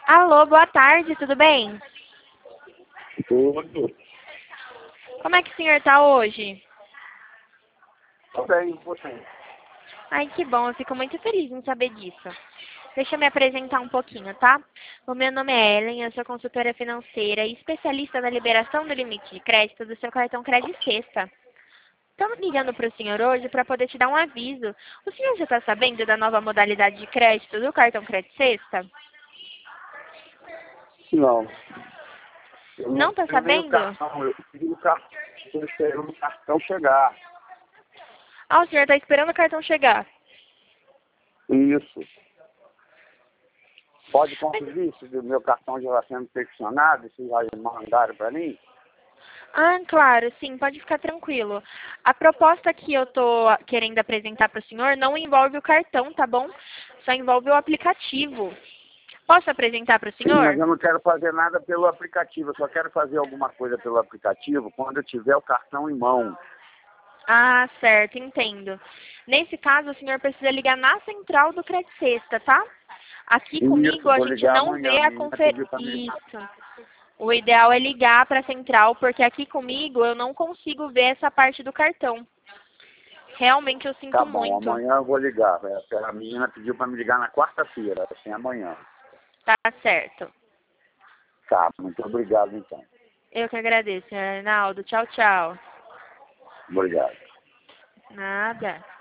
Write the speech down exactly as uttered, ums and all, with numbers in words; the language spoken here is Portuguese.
Alô, boa tarde, tudo bem? Tudo. Como é que o senhor tá hoje? Tô bem, você. Ai, que bom, eu fico muito feliz em saber disso. Deixa eu me apresentar um pouquinho, tá? O meu nome é Ellen, eu sou consultora financeira e especialista na liberação do limite de crédito do seu cartão Crédito Sexta. Estamos ligando para o senhor hoje para poder te dar um aviso. O senhor já está sabendo da nova modalidade de crédito do cartão Crédito Sexta? Não. Eu Não não está tenho nem o sabendo? cartão. Eu pedi o cartão. Estou esperando o cartão chegar. Ah, o senhor está esperando o cartão chegar. Isso. Pode conseguir se o meu cartão já está sendo peticionado, se já mandaram para mim? Ah, claro, sim, pode ficar tranquilo. A proposta que eu tô querendo apresentar para o senhor não envolve o cartão, tá bom? Só envolve o aplicativo. Posso apresentar para o Sim, mas senhor? eu não quero fazer nada pelo aplicativo. Eu só quero fazer alguma coisa pelo aplicativo quando eu tiver o cartão em mão. Ah, certo, entendo. Nesse caso, o senhor precisa ligar na central do Crédito Sexta, tá? Aqui comigo Isso, a vou gente ligar não amanhã. vê A a menina confer... pediu para me ligar. Isso. O ideal é ligar para a central, porque aqui comigo eu não consigo ver essa parte do cartão. Realmente eu Tá sinto bom, muito. amanhã eu vou ligar. É, A menina pediu para me ligar na quarta-feira, assim, amanhã. Tá certo. Tá, muito obrigado então. Eu que agradeço, senhor Arnaldo. Tchau, tchau. Obrigado. Nada.